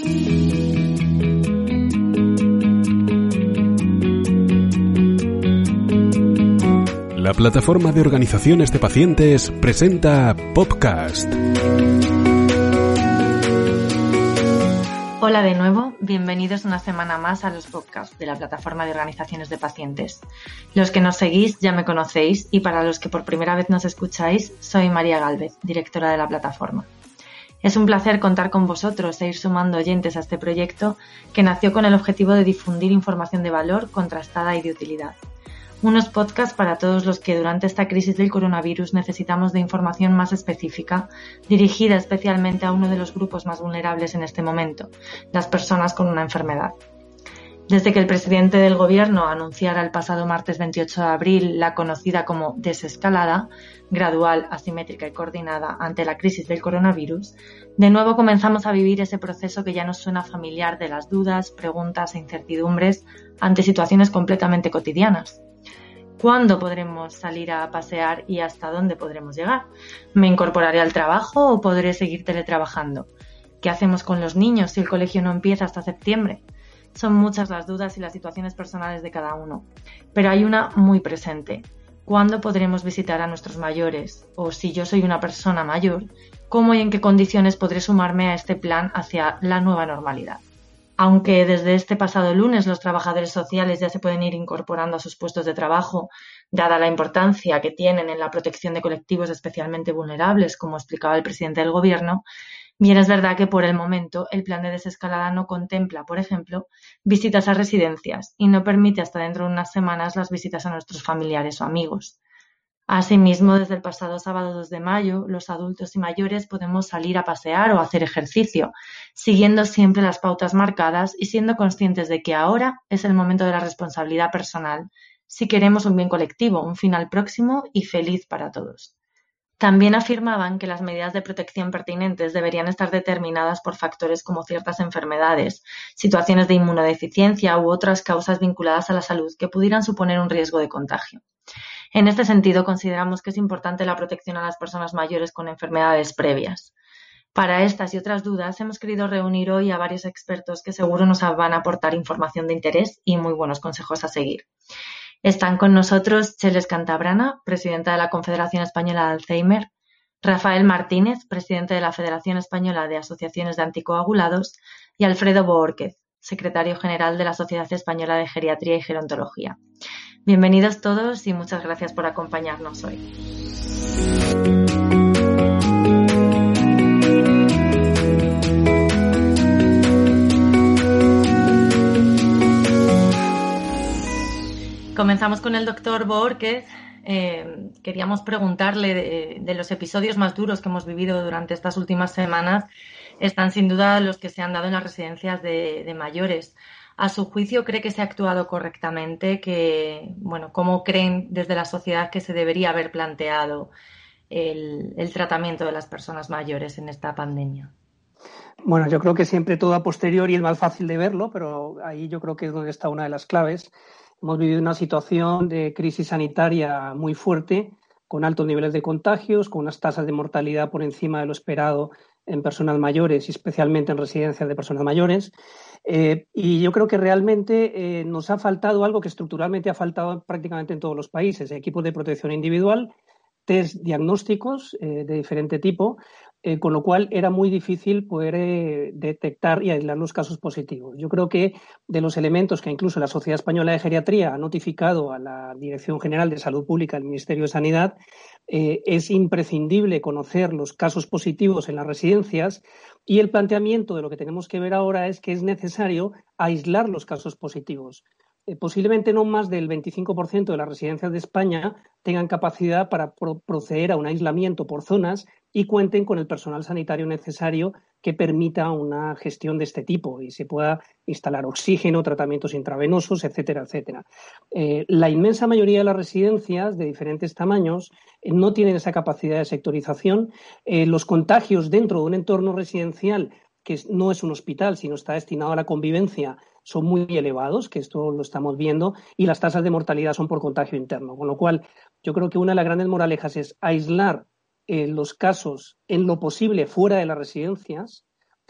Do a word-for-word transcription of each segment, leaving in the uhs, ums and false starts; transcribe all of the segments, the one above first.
La plataforma de organizaciones de pacientes presenta Podcast. Hola de nuevo, bienvenidos una semana más a los podcasts de la plataforma de organizaciones de pacientes. Los que nos seguís ya me conocéis y para los que por primera vez nos escucháis, soy María Gálvez, directora de la plataforma. Es un placer contar con vosotros e ir sumando oyentes a este proyecto que nació con el objetivo de difundir información de valor, contrastada y de utilidad. Unos podcasts para todos los que durante esta crisis del coronavirus necesitamos de información más específica, dirigida especialmente a uno de los grupos más vulnerables en este momento, las personas con una enfermedad. Desde que el presidente del Gobierno anunciara el pasado martes veintiocho de abril la conocida como desescalada, gradual, asimétrica y coordinada ante la crisis del coronavirus, de nuevo comenzamos a vivir ese proceso que ya nos suena familiar de las dudas, preguntas e incertidumbres ante situaciones completamente cotidianas. ¿Cuándo podremos salir a pasear y hasta dónde podremos llegar? ¿Me incorporaré al trabajo o podré seguir teletrabajando? ¿Qué hacemos con los niños si el colegio no empieza hasta septiembre? Son muchas las dudas y las situaciones personales de cada uno, pero hay una muy presente. ¿Cuándo podremos visitar a nuestros mayores? O si yo soy una persona mayor, ¿cómo y en qué condiciones podré sumarme a este plan hacia la nueva normalidad? Aunque desde este pasado lunes los trabajadores sociales ya se pueden ir incorporando a sus puestos de trabajo, dada la importancia que tienen en la protección de colectivos especialmente vulnerables, como explicaba el presidente del Gobierno, bien es verdad que por el momento el plan de desescalada no contempla, por ejemplo, visitas a residencias y no permite hasta dentro de unas semanas las visitas a nuestros familiares o amigos. Asimismo, desde el pasado sábado dos de mayo, los adultos y mayores podemos salir a pasear o hacer ejercicio, siguiendo siempre las pautas marcadas y siendo conscientes de que ahora es el momento de la responsabilidad personal, si queremos un bien colectivo, un final próximo y feliz para todos. También afirmaban que las medidas de protección pertinentes deberían estar determinadas por factores como ciertas enfermedades, situaciones de inmunodeficiencia u otras causas vinculadas a la salud que pudieran suponer un riesgo de contagio. En este sentido, consideramos que es importante la protección a las personas mayores con enfermedades previas. Para estas y otras dudas, hemos querido reunir hoy a varios expertos que seguro nos van a aportar información de interés y muy buenos consejos a seguir. Están con nosotros Cheles Cantabrana, presidenta de la Confederación Española de Alzheimer, Rafael Martínez, presidente de la Federación Española de Asociaciones de Anticoagulados, y Alfredo Boórquez, secretario general de la Sociedad Española de Geriatría y Gerontología. Bienvenidos todos y muchas gracias por acompañarnos hoy. Comenzamos con el doctor Boórquez. Eh, queríamos preguntarle de, de los episodios más duros que hemos vivido durante estas últimas semanas. Están sin duda los que se han dado en las residencias de, de mayores. A su juicio, ¿cree que se ha actuado correctamente? Que, bueno, ¿cómo creen desde la sociedad que se debería haber planteado el, el tratamiento de las personas mayores en esta pandemia? Bueno, yo creo que siempre todo a posteriori es más fácil de verlo, pero ahí yo creo que es donde está una de las claves. Hemos vivido una situación de crisis sanitaria muy fuerte, con altos niveles de contagios, con unas tasas de mortalidad por encima de lo esperado en personas mayores y especialmente en residencias de personas mayores. Eh, y yo creo que realmente eh, nos ha faltado algo que estructuralmente ha faltado prácticamente en todos los países: equipos de protección individual, test diagnósticos eh, de diferente tipo, eh, con lo cual era muy difícil poder eh, detectar y aislar los casos positivos. Yo creo que de los elementos que incluso la Sociedad Española de Geriatría ha notificado a la Dirección General de Salud Pública del Ministerio de Sanidad, eh, es imprescindible conocer los casos positivos en las residencias, y el planteamiento de lo que tenemos que ver ahora es que es necesario aislar los casos positivos. Eh, posiblemente no más del veinticinco por ciento de las residencias de España tengan capacidad para pro- proceder a un aislamiento por zonas y cuenten con el personal sanitario necesario que permita una gestión de este tipo y se pueda instalar oxígeno, tratamientos intravenosos, etcétera, etcétera. Eh, la inmensa mayoría de las residencias de diferentes tamaños eh, no tienen esa capacidad de sectorización. Eh, los contagios dentro de un entorno residencial que no es un hospital, sino está destinado a la convivencia, son muy elevados, que esto lo estamos viendo, y las tasas de mortalidad son por contagio interno. Con lo cual, yo creo que una de las grandes moralejas es aislar eh, los casos en lo posible fuera de las residencias,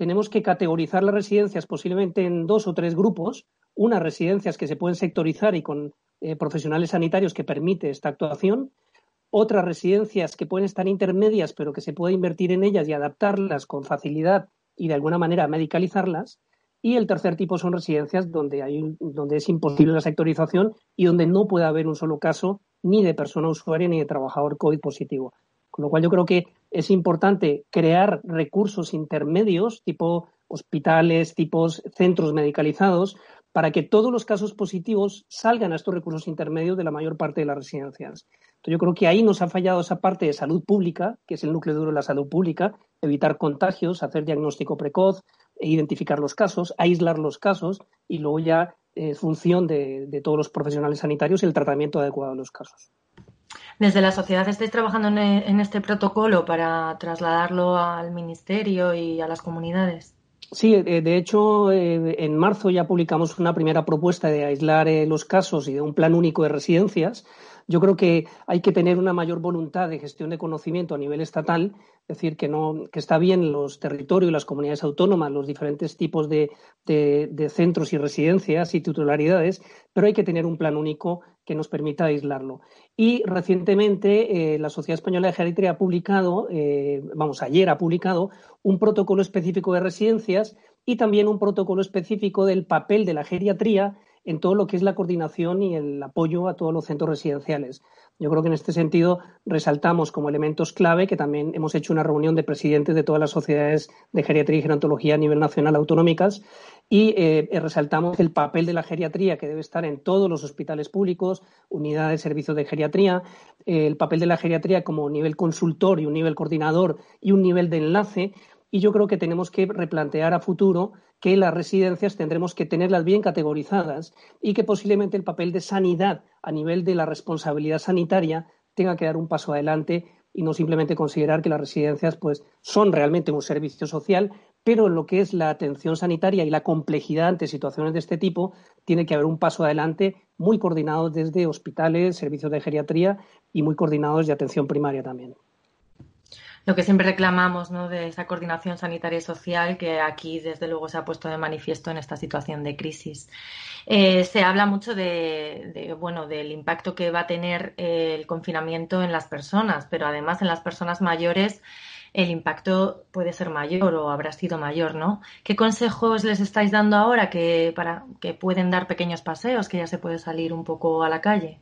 tenemos que categorizar las residencias posiblemente en dos o tres grupos, unas residencias que se pueden sectorizar y con eh, profesionales sanitarios que permite esta actuación, otras residencias que pueden estar intermedias pero que se puede invertir en ellas y adaptarlas con facilidad y de alguna manera medicalizarlas, y el tercer tipo son residencias donde, hay, donde es imposible la sectorización y donde no puede haber un solo caso ni de persona usuaria ni de trabajador COVID positivo. Con lo cual yo creo que es importante crear recursos intermedios, tipo hospitales, tipos centros medicalizados, para que todos los casos positivos salgan a estos recursos intermedios de la mayor parte de las residencias. Entonces yo creo que ahí nos ha fallado esa parte de salud pública, que es el núcleo duro de la salud pública, evitar contagios, hacer diagnóstico precoz, identificar los casos, aislar los casos y luego ya en eh, función de, de todos los profesionales sanitarios el tratamiento adecuado de los casos. Desde la sociedad estáis trabajando en, en este protocolo para trasladarlo al ministerio y a las comunidades. Sí, de hecho, en marzo ya publicamos una primera propuesta de aislar los casos y de un plan único de residencias. Yo creo que hay que tener una mayor voluntad de gestión de conocimiento a nivel estatal, es decir, que, no, que está bien los territorios y las comunidades autónomas, los diferentes tipos de, de, de centros y residencias y titularidades, pero hay que tener un plan único que nos permita aislarlo. Y recientemente eh, la Sociedad Española de Geriatría ha publicado, eh, vamos, ayer ha publicado un protocolo específico de residencias y también un protocolo específico del papel de la geriatría en todo lo que es la coordinación y el apoyo a todos los centros residenciales. Yo creo que en este sentido resaltamos como elementos clave que también hemos hecho una reunión de presidentes de todas las sociedades de geriatría y gerontología a nivel nacional autonómicas y eh, resaltamos el papel de la geriatría que debe estar en todos los hospitales públicos, unidades de servicios de geriatría, eh, el papel de la geriatría como nivel consultor y un nivel coordinador y un nivel de enlace. Y yo creo que tenemos que replantear a futuro que las residencias tendremos que tenerlas bien categorizadas y que posiblemente el papel de sanidad a nivel de la responsabilidad sanitaria tenga que dar un paso adelante y no simplemente considerar que las residencias pues, son realmente un servicio social, pero en lo que es la atención sanitaria y la complejidad ante situaciones de este tipo tiene que haber un paso adelante muy coordinado desde hospitales, servicios de geriatría y muy coordinados de atención primaria también. Lo que siempre reclamamos, ¿no?, de esa coordinación sanitaria y social que aquí desde luego se ha puesto de manifiesto en esta situación de crisis. Eh, se habla mucho de, de, bueno, del impacto que va a tener eh, el confinamiento en las personas, pero además en las personas mayores el impacto puede ser mayor o habrá sido mayor, ¿no? ¿Qué consejos les estáis dando ahora que, para, que pueden dar pequeños paseos, que ya se puede salir un poco a la calle?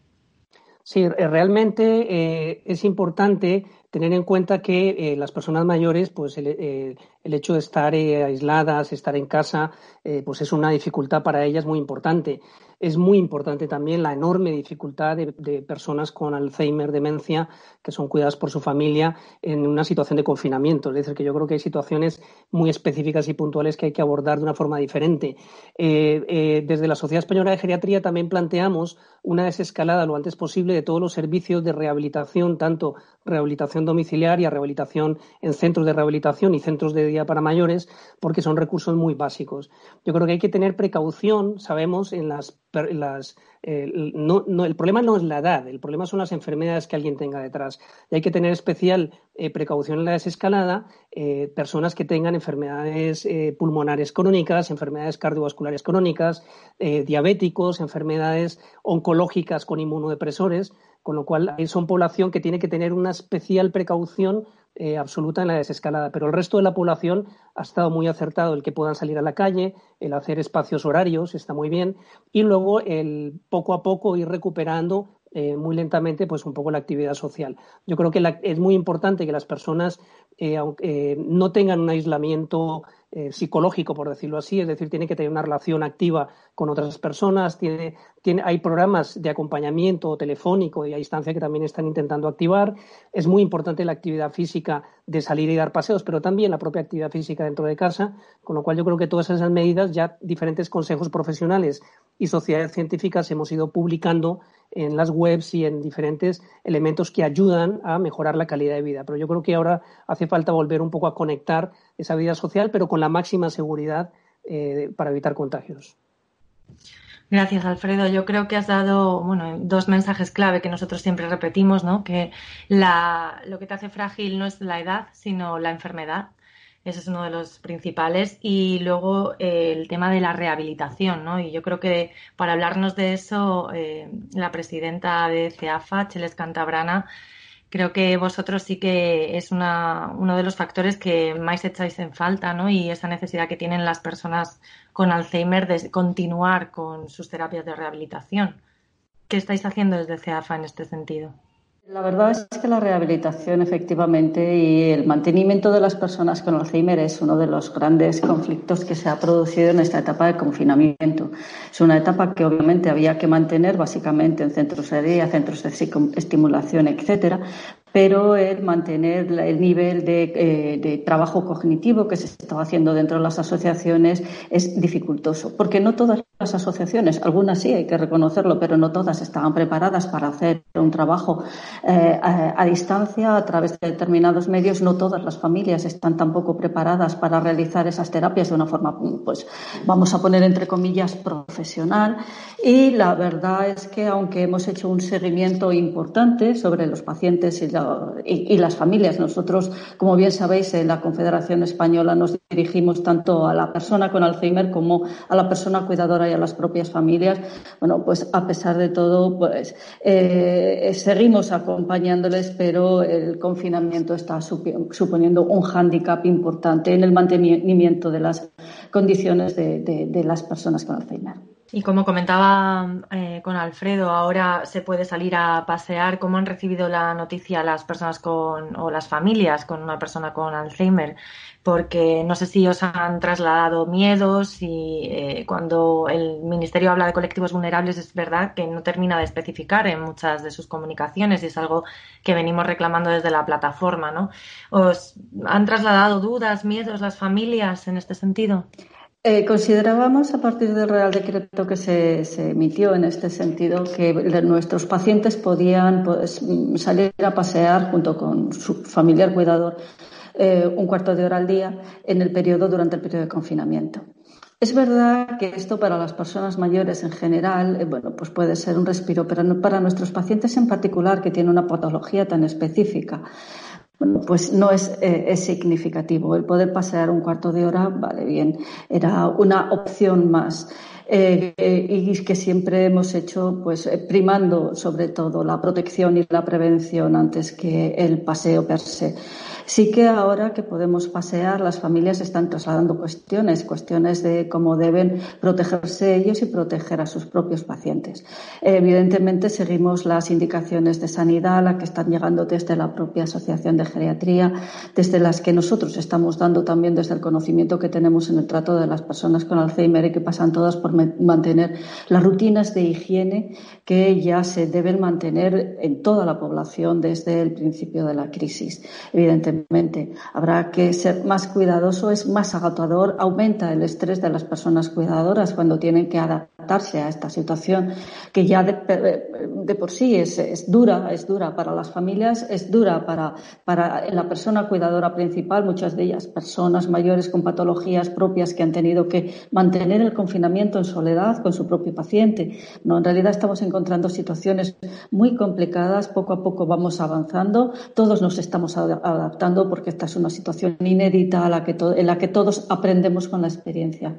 Sí, realmente eh, es importante tener en cuenta que eh, las personas mayores, pues el, eh, el hecho de estar eh, aisladas, estar en casa, eh, pues es una dificultad para ellas muy importante. Es muy importante también la enorme dificultad de, de personas con Alzheimer, demencia, que son cuidadas por su familia en una situación de confinamiento. Es decir, que yo creo que hay situaciones muy específicas y puntuales que hay que abordar de una forma diferente. Eh, eh, desde la Sociedad Española de Geriatría también planteamos una desescalada lo antes posible de todos los servicios de rehabilitación, tanto rehabilitación domiciliaria, rehabilitación en centros de rehabilitación y centros de día para mayores, porque son recursos muy básicos. Yo creo que hay que tener precaución, sabemos, en las Las, eh, no, no, el problema no es la edad, el problema son las enfermedades que alguien tenga detrás. Y hay que tener especial eh, precaución en la desescalada, eh, personas que tengan enfermedades eh, pulmonares crónicas, enfermedades cardiovasculares crónicas, eh, diabéticos, enfermedades oncológicas con inmunodepresores, con lo cual son población que tiene que tener una especial precaución eh, absoluta en la desescalada. Pero el resto de la población ha estado muy acertado el que puedan salir a la calle, el hacer espacios horarios, está muy bien, y luego el poco a poco ir recuperando eh, muy lentamente pues un poco la actividad social. Yo creo que la, es muy importante que las personas eh, aunque, eh, no tengan un aislamiento eh, psicológico, por decirlo así, es decir, tiene que tener una relación activa con otras personas, tiene, tiene, hay programas de acompañamiento telefónico y a distancia que también están intentando activar. Es muy importante la actividad física de salir y dar paseos, pero también la propia actividad física dentro de casa, con lo cual yo creo que todas esas medidas ya diferentes consejos profesionales y sociedades científicas hemos ido publicando en las webs y en diferentes elementos que ayudan a mejorar la calidad de vida. Pero yo creo que ahora hace falta volver un poco a conectar esa vida social, pero con la máxima seguridad eh, para evitar contagios. Gracias, Alfredo. Yo creo que has dado, bueno, dos mensajes clave que nosotros siempre repetimos, ¿no? Que la, lo que te hace frágil no es la edad, sino la enfermedad. ese es uno de los principales. Y luego eh, el tema de la rehabilitación, ¿no? Y yo creo que para hablarnos de eso, eh, la presidenta de CEAFA, Cheles Cantabrana, creo que vosotros sí que es una, uno de los factores que más echáis en falta, ¿no? Y esa necesidad que tienen las personas con Alzheimer de continuar con sus terapias de rehabilitación. ¿Qué estáis haciendo desde CEAFA en este sentido? La verdad es que la rehabilitación, efectivamente, y el mantenimiento de las personas con Alzheimer es uno de los grandes conflictos que se ha producido en esta etapa de confinamiento. Es una etapa que obviamente había que mantener básicamente en centros de día, centros de psicoestimulación, etcétera, pero el mantener el nivel de, eh, de trabajo cognitivo que se estaba haciendo dentro de las asociaciones es dificultoso, porque no todas las asociaciones, algunas sí, hay que reconocerlo, pero no todas estaban preparadas para hacer un trabajo eh, a, a distancia a través de determinados medios. No todas las familias están tampoco preparadas para realizar esas terapias de una forma, pues, vamos a poner entre comillas, profesional. Y la verdad es que aunque hemos hecho un seguimiento importante sobre los pacientes y la Y, y las familias. Nosotros, como bien sabéis, en la Confederación Española nos dirigimos tanto a la persona con Alzheimer como a la persona cuidadora y a las propias familias. Bueno, pues a pesar de todo, pues eh, seguimos acompañándoles, pero el confinamiento está suponiendo un hándicap importante en el mantenimiento de las condiciones de, de, de las personas con Alzheimer. Y como comentaba eh, con Alfredo, ahora se puede salir a pasear. ¿Cómo han recibido la noticia las personas con o las familias con una persona con Alzheimer? Porque no sé si os han trasladado miedos y eh, cuando el Ministerio habla de colectivos vulnerables es verdad que no termina de especificar en muchas de sus comunicaciones y es algo que venimos reclamando desde la plataforma, ¿no? ¿Os han trasladado dudas, miedos las familias en este sentido? Eh, considerábamos, a partir del Real Decreto que se, se emitió en este sentido, que nuestros pacientes podían pues, salir a pasear junto con su familiar cuidador eh, un cuarto de hora al día en el periodo, durante el periodo de confinamiento. Es verdad que esto para las personas mayores en general, eh, bueno, pues puede ser un respiro, pero no para nuestros pacientes en particular, que tienen una patología tan específica, bueno, pues no es, eh, es significativo. El poder pasear un cuarto de hora, vale, bien, era una opción más. Eh, eh, y que siempre hemos hecho, pues, eh, primando sobre todo la protección y la prevención antes que el paseo per se. Sí que ahora que podemos pasear, las familias están trasladando cuestiones, cuestiones de cómo deben protegerse ellos y proteger a sus propios pacientes. Eh, evidentemente seguimos las indicaciones de sanidad, las que están llegando desde la propia Asociación de Geriatría, desde las que nosotros estamos dando también desde el conocimiento que tenemos en el trato de las personas con Alzheimer y que pasan todas por mantener las rutinas de higiene que ya se deben mantener en toda la población desde el principio de la crisis. Evidentemente habrá que ser más cuidadoso, es más agotador, aumenta el estrés de las personas cuidadoras cuando tienen que adaptarse a esta situación que ya de, de por sí es, es dura, es dura para las familias, es dura para, para la persona cuidadora principal, muchas de ellas personas mayores con patologías propias que han tenido que mantener el confinamiento en soledad con su propio paciente. No, en realidad estamos encontrando situaciones muy complicadas, poco a poco vamos avanzando, todos nos estamos adaptando porque esta es una situación inédita a la que to- en la que todos aprendemos con la experiencia.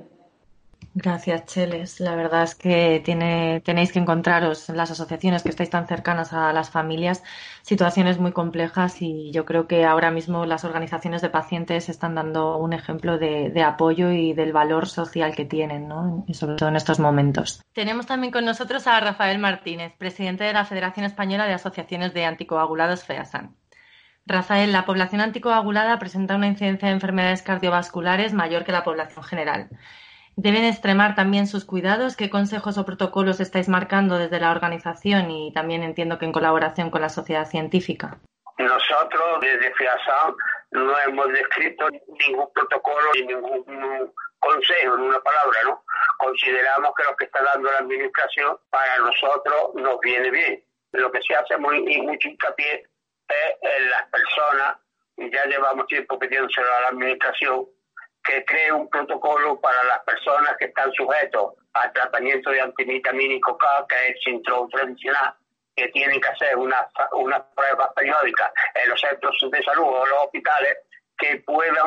Gracias, Cheles. La verdad es que tiene, tenéis que encontraros en las asociaciones que estáis tan cercanas a las familias situaciones muy complejas y yo creo que ahora mismo las organizaciones de pacientes están dando un ejemplo de, de apoyo y del valor social que tienen, ¿no? Y sobre todo en estos momentos. Tenemos también con nosotros a Rafael Martínez, presidente de la Federación Española de Asociaciones de Anticoagulados, FEASAN. Rafael, la población anticoagulada presenta una incidencia de enfermedades cardiovasculares mayor que la población general. ¿Deben extremar también sus cuidados? ¿Qué consejos o protocolos estáis marcando desde la organización y también entiendo que en colaboración con la sociedad científica? Nosotros desde FEASAN no hemos descrito ningún protocolo ni ningún consejo, en una palabra, ¿no? Consideramos que lo que está dando la administración para nosotros nos viene bien. Lo que se hace muy, mucho hincapié es en las personas, y ya llevamos tiempo pidiéndoselo a la administración, que cree un protocolo para las personas que están sujetos al tratamiento de antivitamínico K, que es el síndrome tradicional, que tienen que hacer unas una pruebas periódicas en los centros de salud o los hospitales que puedan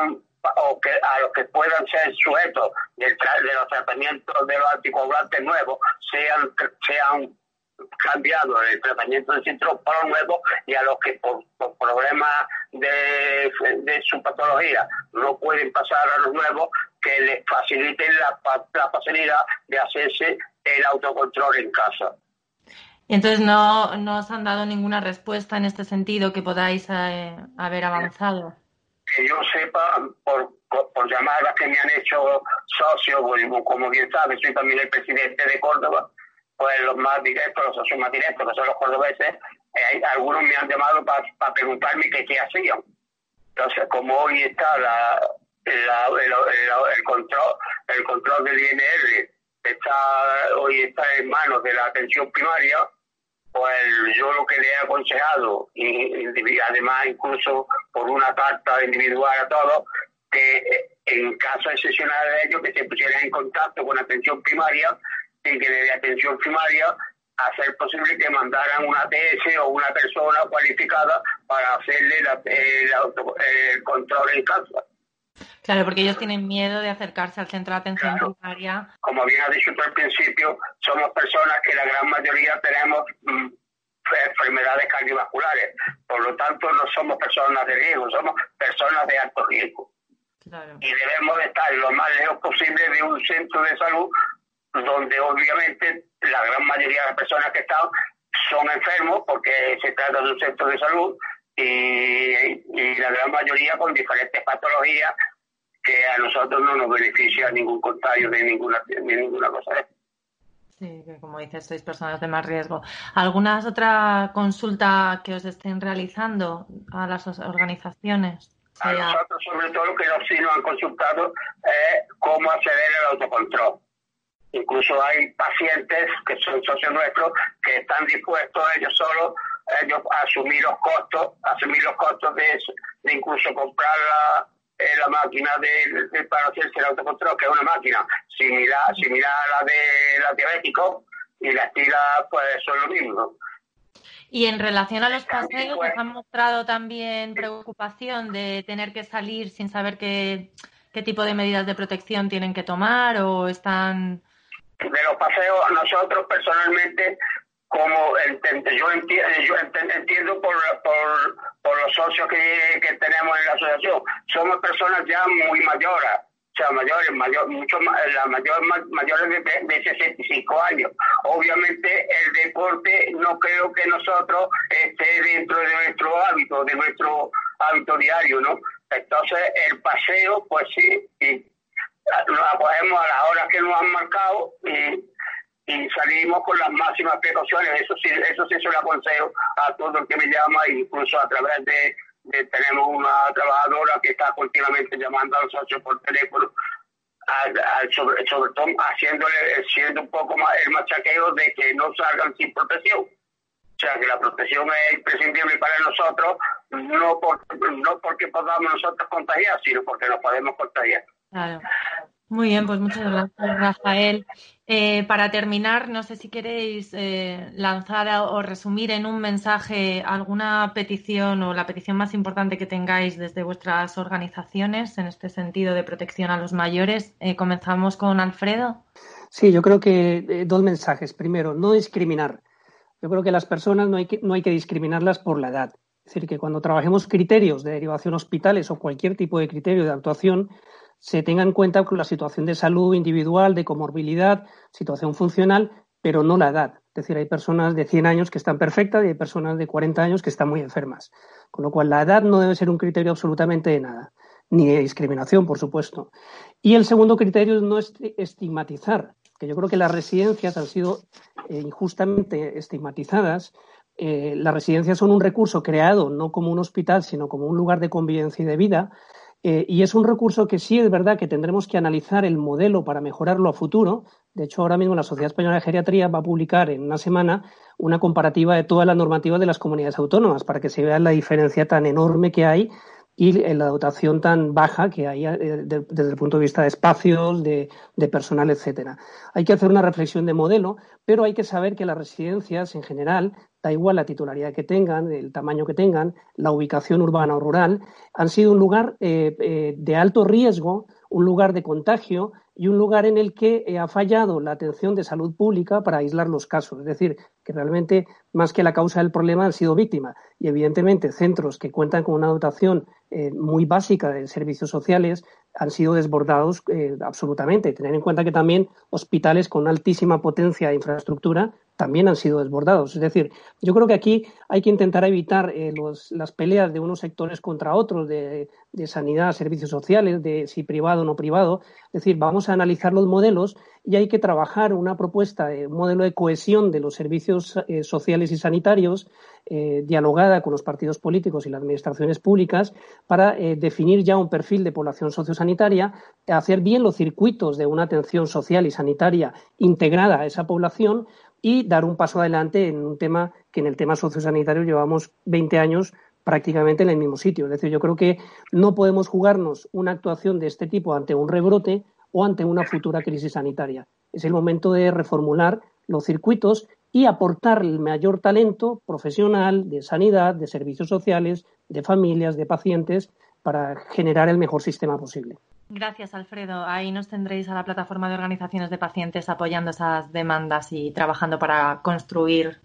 o que a los que puedan ser sujetos de, de los tratamientos de los anticoagulantes nuevos sean sean cambiados el tratamiento de cinturón para los nuevos, y a los que por, por problemas de, de su patología no pueden pasar a los nuevos, que les faciliten la, la facilidad de hacerse el autocontrol en casa. Entonces, ¿no, no os han dado ninguna respuesta en este sentido que podáis eh, haber avanzado? Que yo sepa, por, por, por llamadas que me han hecho socios, como bien sabes, soy también el presidente de Córdoba, pues los más directos, los socios más directos, que son los cordobeses, eh, algunos me han llamado para pa preguntarme que qué hacían. Entonces, como hoy está la, la, el, el, el control el control del I N R, está hoy está en manos de la atención primaria, pues yo lo que le he aconsejado, y, y además incluso por una carta individual a todos, que en caso excepcional de ellos, que se pusieran en contacto con atención primaria, y que desde atención primaria hacer posible que mandaran una T S o una persona cualificada para hacerle la, el, auto, el control en casa. Claro, porque ellos tienen miedo de acercarse al centro de atención claro. primaria. Como bien ha dicho tú al principio, somos personas que la gran mayoría tenemos mm, enfermedades cardiovasculares. Por lo tanto, no somos personas de riesgo, somos personas de alto riesgo. Claro. Y debemos de estar lo más lejos posible de un centro de salud donde obviamente la gran mayoría de las personas que están son enfermos, porque se trata de un centro de salud, y, y la gran mayoría con diferentes patologías que a nosotros no nos beneficia ningún contagio de ninguna, de ninguna cosa. Sí, que como dices, sois personas de más riesgo. ¿Alguna otra consulta que os estén realizando a las organizaciones? A sea... nosotros, sobre todo, lo que nos, sí nos han consultado es cómo acceder al autocontrol. Incluso hay pacientes que son socios nuestros que están dispuestos ellos solos ellos a asumir los costos, asumir los costos de, eso, de incluso comprar la, eh, la máquina de, de, para hacerse el autocontrol, que es una máquina similar, similar a la de la diabético, y las tiras pues son lo mismo. Y en relación a los paseos, ¿os han mostrado también preocupación de tener que salir sin saber qué, qué tipo de medidas de protección tienen que tomar, o están...? De los paseos, nosotros personalmente, como ent yo, enti yo ent entiendo por, por, por los socios que, que tenemos en la asociación, somos personas ya muy mayores, o sea, mayores, mayor, mucho la mayor, mayores de, de sesenta y cinco años. Obviamente el deporte no creo que nosotros esté dentro de nuestro hábito, de nuestro hábito diario, ¿no? Entonces el paseo, pues sí, y nos acogemos a las horas que nos han marcado y, y salimos con las máximas precauciones. Eso sí, eso sí se lo aconsejo a todo el que me llama, incluso a través de, de tenemos una trabajadora que está continuamente llamando a los socios por teléfono, a, a, sobre, sobre todo haciéndole siendo un poco más el machaqueo de que no salgan sin protección. O sea, que la protección es imprescindible para nosotros, no, por, no porque podamos nosotros contagiar, sino porque nos podemos contagiar. Claro. Muy bien, pues muchas gracias, Rafael. Eh, para terminar, no sé si queréis eh, lanzar o resumir en un mensaje alguna petición o la petición más importante que tengáis desde vuestras organizaciones en este sentido de protección a los mayores. Eh, comenzamos con Alfredo. Sí, yo creo que eh, dos mensajes. Primero, no discriminar. Yo creo que las personas no hay que, no hay que discriminarlas por la edad. Es decir, que cuando trabajemos criterios de derivación a hospitales o cualquier tipo de criterio de actuación, se tenga en cuenta la situación de salud individual, de comorbilidad, situación funcional, pero no la edad. Es decir, hay personas de cien años que están perfectas y hay personas de cuarenta años que están muy enfermas. Con lo cual, la edad no debe ser un criterio absolutamente de nada, ni de discriminación, por supuesto. Y el segundo criterio es no estigmatizar, que yo creo que las residencias han sido eh, injustamente estigmatizadas. Eh, las residencias son un recurso creado no como un hospital, sino como un lugar de convivencia y de vida. Eh, y es un recurso que sí es verdad que tendremos que analizar el modelo para mejorarlo a futuro. De hecho, ahora mismo la Sociedad Española de Geriatría va a publicar en una semana una comparativa de todas las normativas de las comunidades autónomas para que se vea la diferencia tan enorme que hay y la dotación tan baja que hay desde el punto de vista de espacios, de, de personal, etcétera. Hay que hacer una reflexión de modelo, pero hay que saber que las residencias en general, da igual la titularidad que tengan, el tamaño que tengan, la ubicación urbana o rural, han sido un lugar eh, eh, de alto riesgo, un lugar de contagio y un lugar en el que eh, ha fallado la atención de salud pública para aislar los casos. Es decir, que realmente, más que la causa del problema, han sido víctimas. Y, evidentemente, centros que cuentan con una dotación eh, muy básica de servicios sociales han sido desbordados eh, absolutamente. Tener en cuenta que también hospitales con altísima potencia de infraestructura también han sido desbordados. Es decir, yo creo que aquí hay que intentar evitar eh, los, las peleas de unos sectores contra otros, de, de sanidad, servicios sociales, de si privado o no privado. Es decir, vamos a analizar los modelos y hay que trabajar una propuesta, de, un modelo de cohesión de los servicios eh, sociales y sanitarios, eh, dialogada con los partidos políticos y las administraciones públicas, para eh, definir ya un perfil de población sociosanitaria, hacer bien los circuitos de una atención social y sanitaria integrada a esa población y dar un paso adelante en un tema que en el tema sociosanitario llevamos veinte años prácticamente en el mismo sitio. Es decir, yo creo que no podemos jugarnos una actuación de este tipo ante un rebrote o ante una futura crisis sanitaria. Es el momento de reformular los circuitos y aportar el mayor talento profesional de sanidad, de servicios sociales, de familias, de pacientes, para generar el mejor sistema posible. Gracias, Alfredo. Ahí nos tendréis a la plataforma de organizaciones de pacientes apoyando esas demandas y trabajando para construir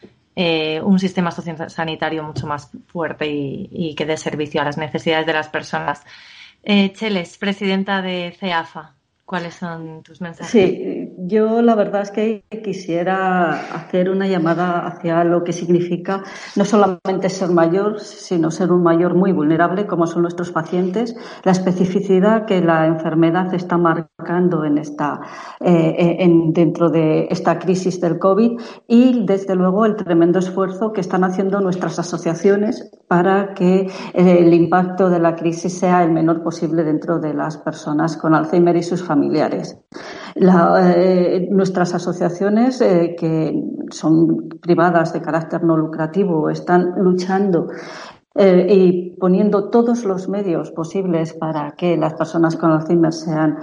eh, un sistema sociosanitario mucho más fuerte y, y que dé servicio a las necesidades de las personas. Eh, Cheles, presidenta de CEAFA, ¿cuáles son tus mensajes? Sí, yo la verdad es que quisiera hacer una llamada hacia lo que significa no solamente ser mayor, sino ser un mayor muy vulnerable, como son nuestros pacientes, la especificidad que la enfermedad está marcando en esta, eh, en, dentro de esta crisis del COVID y, desde luego, el tremendo esfuerzo que están haciendo nuestras asociaciones para que eh, el impacto de la crisis sea el menor posible dentro de las personas con Alzheimer y sus familiares. La, eh, nuestras asociaciones, eh, que son privadas de carácter no lucrativo, están luchando eh, y poniendo todos los medios posibles para que las personas con Alzheimer sean,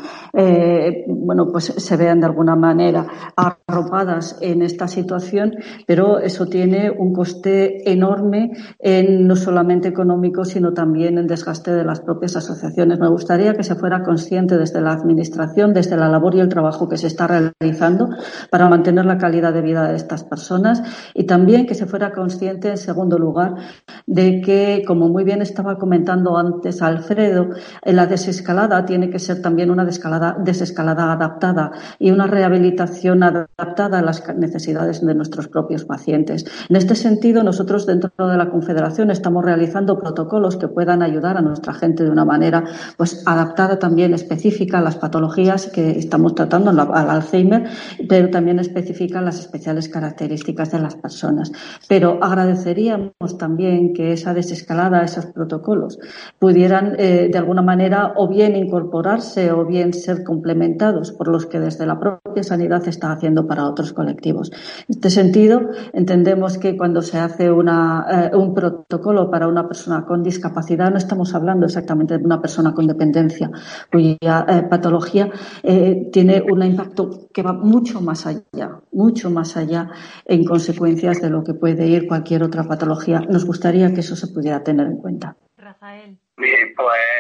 eh, bueno, pues se vean de alguna manera arropadas en esta situación, pero eso tiene un coste enorme, en, no solamente económico, sino también en desgaste de las propias asociaciones. Me gustaría que se fuera consciente desde la administración, desde la labor y el trabajo que se está realizando para mantener la calidad de vida de estas personas, y también que se fuera consciente, en segundo lugar, de que, como muy bien estaba comentando antes Alfredo, la desescalada tiene que ser también una desescalada, desescalada adaptada y una rehabilitación adaptada a las necesidades de nuestros propios pacientes. En este sentido, nosotros dentro de la Confederación estamos realizando protocolos que puedan ayudar a nuestra gente de una manera pues adaptada, también específica a las patologías que estamos tratando, al Alzheimer, pero también específica a las especiales características de las personas. Pero agradeceríamos también que esa desescalada escalada a esos protocolos pudieran eh, de alguna manera o bien incorporarse o bien ser complementados por los que desde la propia sanidad se está haciendo para otros colectivos. En este sentido, entendemos que cuando se hace una, eh, un protocolo para una persona con discapacidad, no estamos hablando exactamente de una persona con dependencia cuya eh, patología eh, tiene un impacto que va mucho más allá, mucho más allá en consecuencias de lo que puede ir cualquier otra patología. Nos gustaría que eso se pudiera tener en cuenta. Rafael. Bien,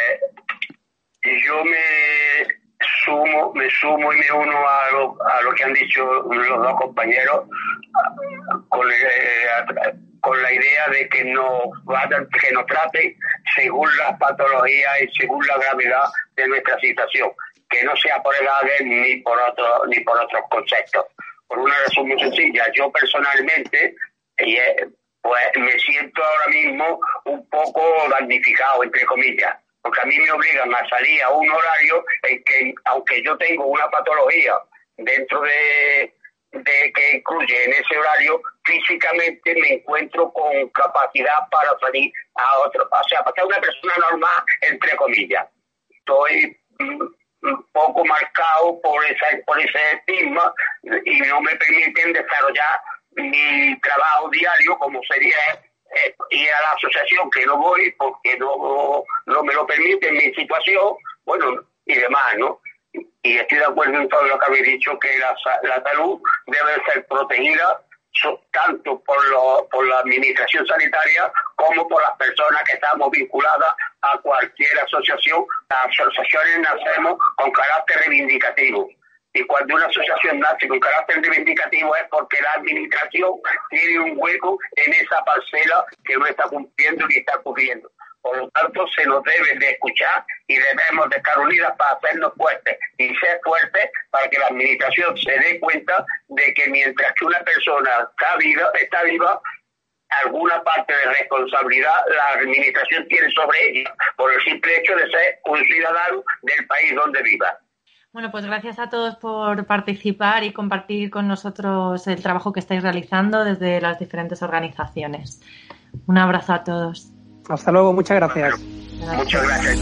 pues yo me sumo, me sumo y me uno a lo, a lo que han dicho los dos compañeros con, eh, con la idea de que nos que nos traten según las patologías y según la gravedad de nuestra situación, que no sea por edades ni por otro, ni por otros conceptos. Por una razón muy sencilla, yo personalmente y, eh, pues me siento ahora mismo un poco damnificado, entre comillas, porque a mí me obligan a salir a un horario en que, aunque yo tengo una patología dentro de, de que incluye en ese horario, físicamente me encuentro con capacidad para salir a otro, o sea, para ser una persona normal, entre comillas. Estoy un poco marcado por esa por ese estigma y no me permiten desarrollar mi trabajo diario como sería eh, y a la asociación que no voy porque no, no me lo permite mi situación, bueno, y demás, ¿no? Y estoy de acuerdo en todo lo que habéis dicho, que la, la salud debe ser protegida tanto por, lo, por la administración sanitaria como por las personas que estamos vinculadas a cualquier asociación. Las asociaciones nacemos con carácter reivindicativo. Y cuando una asociación nace con carácter reivindicativo es porque la administración tiene un hueco en esa parcela que no está cumpliendo ni está cubriendo. Por lo tanto, se nos debe de escuchar y debemos de estar unidas para hacernos fuertes y ser fuertes para que la administración se dé cuenta de que mientras que una persona está viva, está viva, alguna parte de responsabilidad la administración tiene sobre ella por el simple hecho de ser un ciudadano del país donde viva. Bueno, pues gracias a todos por participar y compartir con nosotros el trabajo que estáis realizando desde las diferentes organizaciones. Un abrazo a todos. Hasta luego, muchas gracias. Gracias. Muchas gracias.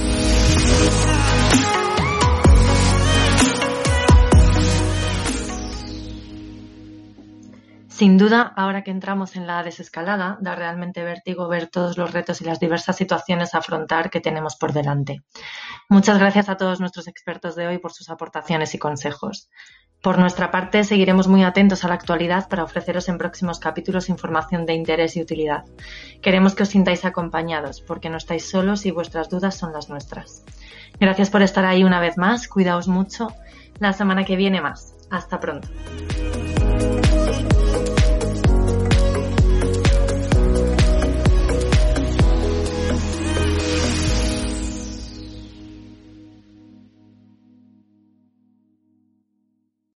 Sin duda, ahora que entramos en la desescalada, da realmente vértigo ver todos los retos y las diversas situaciones a afrontar que tenemos por delante. Muchas gracias a todos nuestros expertos de hoy por sus aportaciones y consejos. Por nuestra parte, seguiremos muy atentos a la actualidad para ofreceros en próximos capítulos información de interés y utilidad. Queremos que os sintáis acompañados, porque no estáis solos y vuestras dudas son las nuestras. Gracias por estar ahí una vez más, cuidaos mucho. La semana que viene más. Hasta pronto.